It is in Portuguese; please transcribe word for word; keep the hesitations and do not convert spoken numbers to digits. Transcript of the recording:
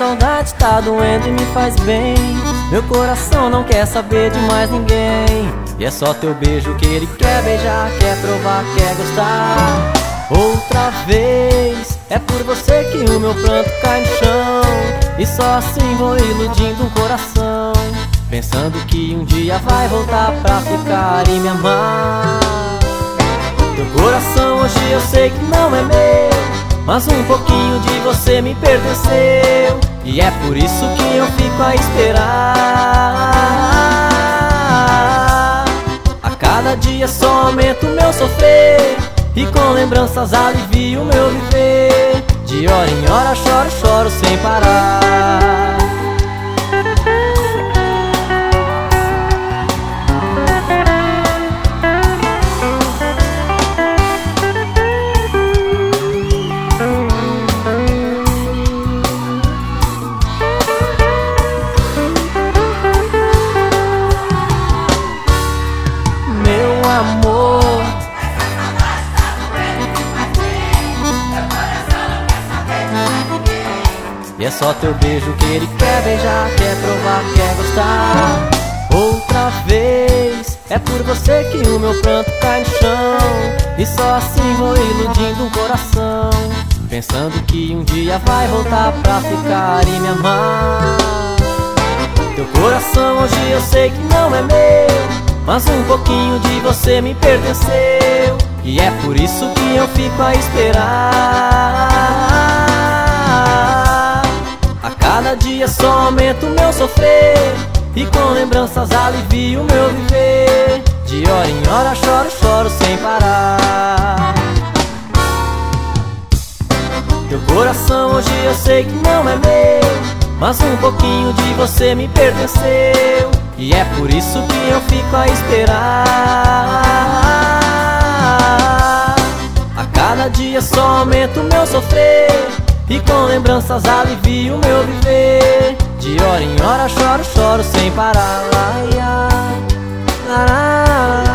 saudade tá doendo e me faz bem. Meu coração não quer saber de mais ninguém. E é só teu beijo que ele quer beijar, quer provar, quer gostar. Outra vez, é por você que o meu pranto cai no chão. E só assim vou iludindo um coração, pensando que um dia vai voltar pra ficar e me amar. Teu coração hoje eu sei que não é meu, mas um pouquinho de você me pertenceu. E é por isso que eu fico a esperar. A cada dia só aumenta o meu sofrer, e com lembranças alivio o meu viver. De hora em hora choro, choro sem parar. Meu amor, e é só teu beijo que ele quer beijar, quer provar, quer gostar. Outra vez, é por você que o meu pranto cai no chão. E só assim vou iludindo um coração, pensando que um dia vai voltar pra ficar e me amar. Teu coração hoje eu sei que não é meu, mas um pouquinho de você me pertenceu. E é por isso que eu fico a esperar. A cada dia só aumenta o meu sofrer, e com lembranças alivio o meu viver. De hora em hora choro, choro sem parar. Teu coração hoje eu sei que não é meu, mas um pouquinho de você me pertenceu. E é por isso que eu fico a esperar. A cada dia só aumenta o meu sofrer, e com lembranças alivio o meu viver. De hora em hora choro, choro sem parar. Lá, lá, lá, lá.